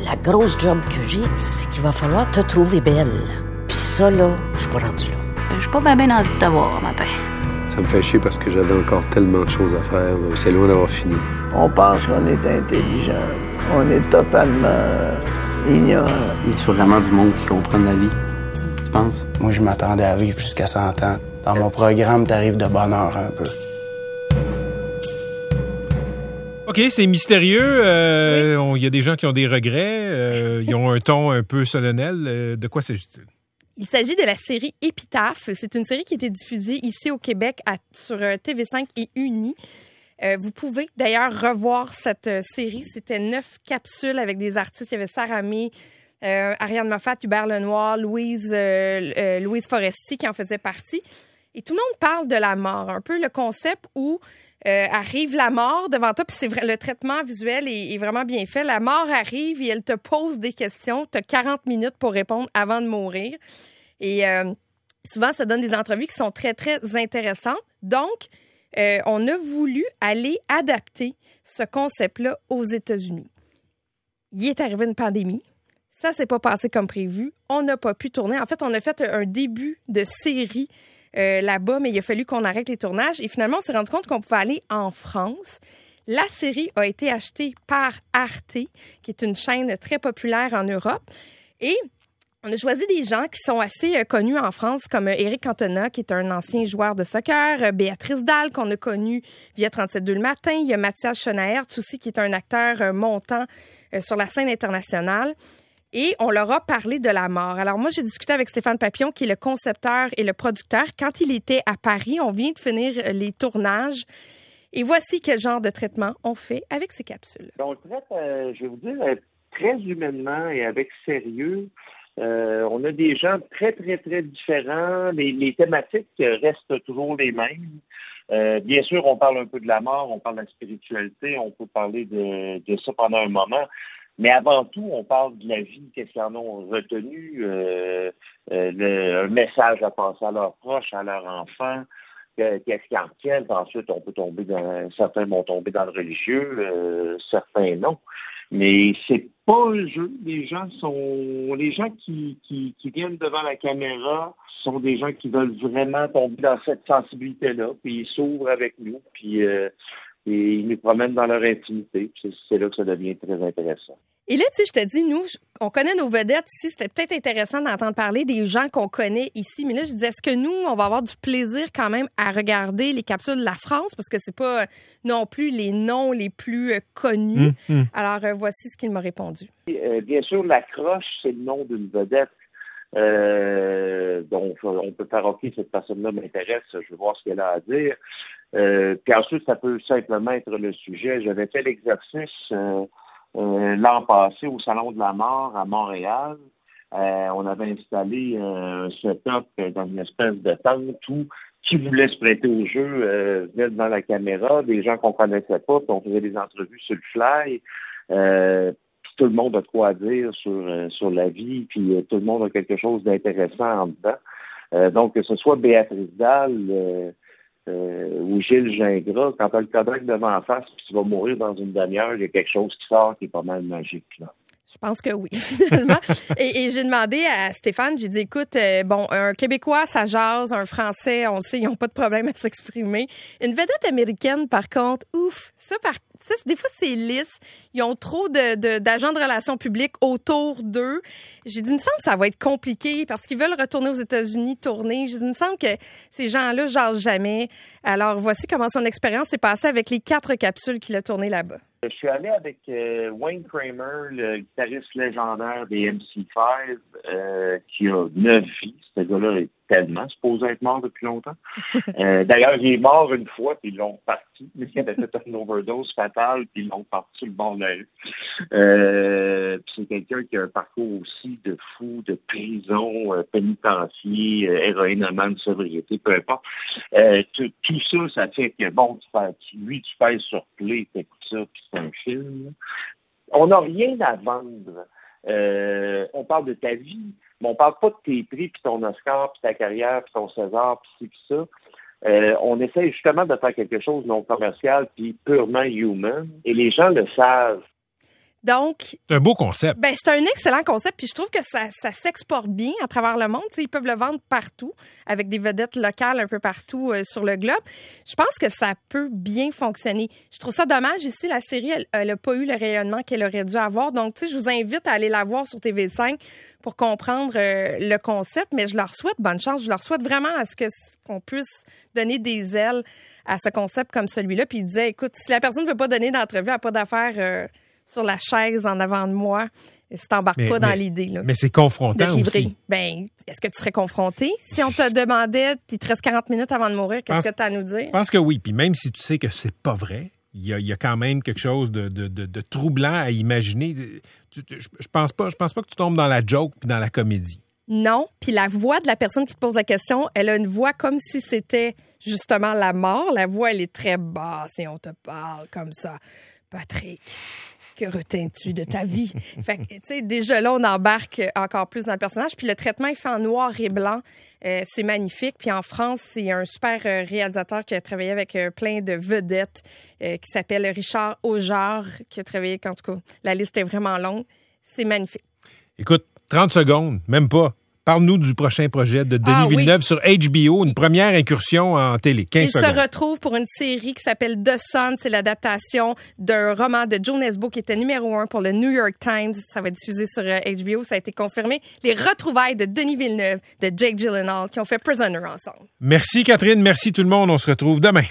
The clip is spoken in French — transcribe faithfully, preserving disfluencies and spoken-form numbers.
La grosse job que j'ai, c'est qu'il va falloir te trouver belle. Puis ça, là, je suis pas rendu là. J'ai pas bien, bien envie de t'avoir un matin. Ça me fait chier parce que j'avais encore tellement de choses à faire. J'étais loin d'avoir fini. On pense qu'on est intelligent. On est totalement ignorant. Il faut vraiment du monde qui comprenne la vie. Tu penses? Moi, je m'attendais à vivre jusqu'à cent ans. Dans mon programme, t'arrives de bonne heure un peu. OK, c'est mystérieux. Il euh, oui. y a des gens qui ont des regrets. Euh, ils ont un ton un peu solennel. Euh, de quoi s'agit-il? Il s'agit de la série Épitaphe. C'est une série qui a été diffusée ici au Québec à, sur T V cinq et Uni. Euh, vous pouvez d'ailleurs revoir cette euh, série. C'était neuf capsules avec des artistes. Il y avait Sarah May, euh, Ariane Moffat, Hubert Lenoir, Louise, euh, euh, Louise Foresti qui en faisait partie. Et tout le monde parle de la mort. Un peu le concept où euh, arrive la mort devant toi. Puis c'est vrai, le traitement visuel est, est vraiment bien fait. La mort arrive et elle te pose des questions. Tu as quarante minutes pour répondre avant de mourir. Et euh, souvent, ça donne des entrevues qui sont très, très intéressantes. Donc, euh, on a voulu aller adapter ce concept-là aux États-Unis. Il est arrivé une pandémie. Ça s'est pas passé comme prévu. On n'a pas pu tourner. En fait, on a fait un début de série euh, là-bas, mais il a fallu qu'on arrête les tournages. Et finalement, on s'est rendu compte qu'on pouvait aller en France. La série a été achetée par Arte, qui est une chaîne très populaire en Europe. Et on a choisi des gens qui sont assez euh, connus en France, comme euh, Éric Cantona, qui est un ancien joueur de soccer, euh, Béatrice Dalle, qu'on a connu via trente-sept deux le matin. Il y a Mathias Schoenaerts aussi, qui est un acteur euh, montant euh, sur la scène internationale. Et on leur a parlé de la mort. Alors moi, j'ai discuté avec Stéphane Papillon, qui est le concepteur et le producteur. Quand il était à Paris, on vient de finir les tournages. Et voici quel genre de traitement on fait avec ces capsules. On le traite, euh, je vais vous dire, euh, très humainement et avec sérieux. Euh, on a des gens très, très, très différents. Les, les thématiques restent toujours les mêmes. Euh, bien sûr, on parle un peu de la mort, on parle de la spiritualité, on peut parler de, de ça pendant un moment. Mais avant tout, on parle de la vie, qu'est-ce qu'ils en ont retenu, euh, euh, le, un message à passer à leurs proches, à leurs enfants, euh, qu'est-ce qu'ils en retiennent. Ensuite, on peut tomber dans, certains vont tomber dans le religieux, euh, certains non. Mais c'est pas un jeu. Les gens sont, les gens qui, qui, qui viennent devant la caméra sont des gens qui veulent vraiment tomber dans cette sensibilité-là, puis ils s'ouvrent avec nous, puis euh, et ils nous promènent dans leur intimité. C'est, c'est là que ça devient très intéressant. Et là, tu sais, je te dis, nous, on connaît nos vedettes ici. C'était peut-être intéressant d'entendre parler des gens qu'on connaît ici. Mais là, je disais, est-ce que nous, on va avoir du plaisir quand même à regarder les capsules de la France? Parce que c'est pas non plus les noms les plus connus. Mmh, mmh. Alors, euh, voici ce qu'il m'a répondu. Euh, bien sûr, La Croche, c'est le nom d'une vedette. Euh, donc, on peut faire, OK, cette personne-là m'intéresse, je veux voir ce qu'elle a à dire. Euh, puis ensuite, ça peut simplement être le sujet. J'avais fait l'exercice euh, euh, l'an passé au Salon de la Mort à Montréal. Euh, on avait installé un setup dans une espèce de tente où qui voulait se prêter au jeu euh, venait devant la caméra, des gens qu'on connaissait pas, puis on faisait des entrevues sur le fly. Euh, puis tout le monde a quoi à dire sur euh, sur la vie, puis euh, tout le monde a quelque chose d'intéressant en dedans. Euh, donc, que ce soit Béatrice Dalle euh, euh, ou Gilles Gingras, quand tu as le Kodak devant la face puis tu vas mourir dans une demi-heure, il y a quelque chose qui sort qui est pas mal magique, là. Je pense que oui, finalement. et, et j'ai demandé à Stéphane, j'ai dit, écoute, euh, bon, un Québécois, ça jase, un Français, on le sait, ils n'ont pas de problème à s'exprimer. Une vedette américaine, par contre, ouf, ça, par, ça des fois, c'est lisse. Ils ont trop de, de, d'agents de relations publiques autour d'eux. J'ai dit, il me semble que ça va être compliqué parce qu'ils veulent retourner aux États-Unis, tourner. J'ai dit, il me semble que ces gens-là jasent jamais. Alors, voici comment son expérience s'est passée avec les quatre capsules qu'il a tournées là-bas. Je suis allé avec euh, Wayne Kramer, le guitariste légendaire des M C cinq, euh, qui a neuf vies. Ce gars-là est tellement supposé être mort depuis longtemps. Euh, d'ailleurs, il est mort une fois, puis ils l'ont parti. Il avait fait une overdose fatale, puis ils l'ont parti sur le bord de la rue. Euh, puis c'est quelqu'un qui a un parcours aussi de fou, de prison, euh, pénitencier, euh, héroïnomane, sobriété, peu importe. Euh, tout, tout ça, ça fait que, bon, tu fais, tu, lui, tu pèses sur play, t'écoutes ça, puis c'est un film. On n'a rien à vendre. Euh, on parle de ta vie, mais on parle pas de tes prix, puis ton Oscar, puis ta carrière, puis ton César, puis ci, puis ça. Euh, on essaie justement de faire quelque chose de non commercial, puis purement human, et les gens le savent. Donc, c'est un beau concept. Ben, c'est un excellent concept, puis je trouve que ça, ça s'exporte bien à travers le monde. T'sais, ils peuvent le vendre partout, avec des vedettes locales un peu partout euh, sur le globe. Je pense que ça peut bien fonctionner. Je trouve ça dommage. Ici, la série, elle n'a pas eu le rayonnement qu'elle aurait dû avoir. Donc, tu sais, je vous invite à aller la voir sur T V cinq pour comprendre euh, le concept, mais je leur souhaite bonne chance. Je leur souhaite vraiment à ce que qu'on puisse donner des ailes à ce concept comme celui-là. Puis il disait, écoute, si la personne ne veut pas donner d'entrevue, elle n'a pas d'affaires euh, sur la chaise en avant de moi, si t'embarques pas dans mais, l'idée. Là, mais c'est confrontant de te livrer. aussi. Ben, est-ce que tu serais confronté? Si on te demandait, il te reste quarante minutes avant de mourir, qu'est-ce pense, que tu as à nous dire? Je pense que oui. Puis même si tu sais que c'est pas vrai, il y a, il y a quand même quelque chose de, de, de, de troublant à imaginer. Tu, tu, je, je pense pas, je pense pas que tu tombes dans la joke puis dans la comédie. Non. Puis la voix de la personne qui te pose la question, elle a une voix comme si c'était justement la mort. La voix, elle est très basse et on te parle comme ça. Patrick, que retiens-tu de ta vie? Fait que, tu sais, déjà là, on embarque encore plus dans le personnage. Puis le traitement est fait en noir et blanc. Euh, c'est magnifique. Puis en France, c'est un super euh, réalisateur qui a travaillé avec euh, plein de vedettes euh, qui s'appelle Richard Aujar, qui a travaillé, en tout cas, la liste est vraiment longue. C'est magnifique. Écoute, trente secondes, même pas. Parle-nous du prochain projet de Denis ah, Villeneuve oui. sur H B O, une première incursion en télé. quinze Il secondes. se retrouve pour une série qui s'appelle The Sun. C'est l'adaptation d'un roman de Joe Nesbo qui était numéro un pour le New York Times. Ça va être diffusé sur H B O. Ça a été confirmé. Les retrouvailles de Denis Villeneuve, de Jake Gyllenhaal, qui ont fait Prisoner ensemble. Merci Catherine, merci tout le monde. On se retrouve demain.